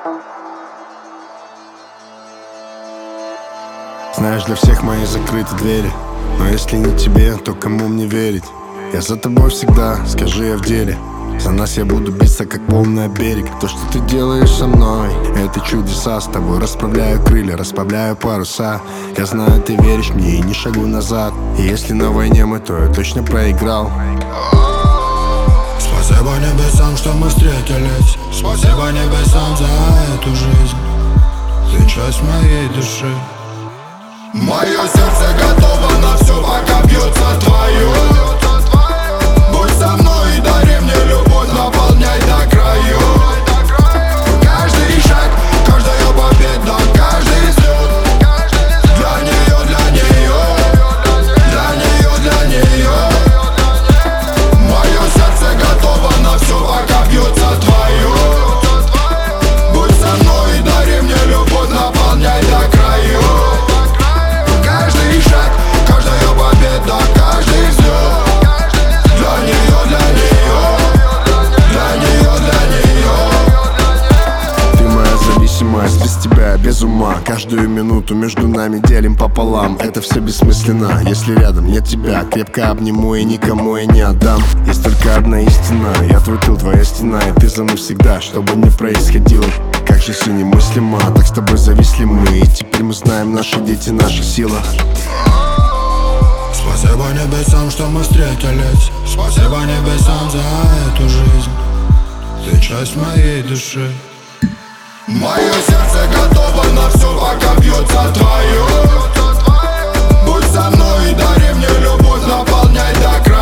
Знаешь, для всех мои закрыты двери, но если не тебе, то кому мне верить? Я за тобой всегда, скажи я в деле. За нас я буду биться, как полный берег. То, что ты делаешь со мной, это чудеса. С тобой расправляю крылья, расправляю паруса. Я знаю, ты веришь мне и не шагу назад. И если на войне мы, то я точно проиграл. Спасибо небесам, что мы встретились. Спасибо небесам за эту жизнь. Ты часть моей души. Мое сердце готово на все, пока бьется твое. Будь со мной и дари мне любовь, наполняй до краев. Каждый шаг, каждая победа, каждый взлет. Для нее, для нее, для нее, для нее. Мое сердце готово на все, пока бьется твое. Будь со мной и дари мне любовь, наполняй до краев. Каждый шаг, каждая победа, каждый взлет. Для нее, для нее, для нее, для нее. Ты моя зависимость, без тебя, без ума. Каждую минуту между нами делим пополам. Это все бессмысленно, если рядом нет тебя. Крепко обниму и никому я не отдам. Есть только одна истина, я твой тыл, твоя стена. И ты за мной всегда, что бы ни происходило. Как же все немыслимо, так с тобой зависли мы. И теперь мы знаем, наши дети, наша сила. Спасибо небесам, что мы встретились. Спасибо небесам за эту жизнь. Ты часть моей души. Мое сердце готово на все, пока бьется твое. Будь со мной и дари мне любовь, наполняй до краев.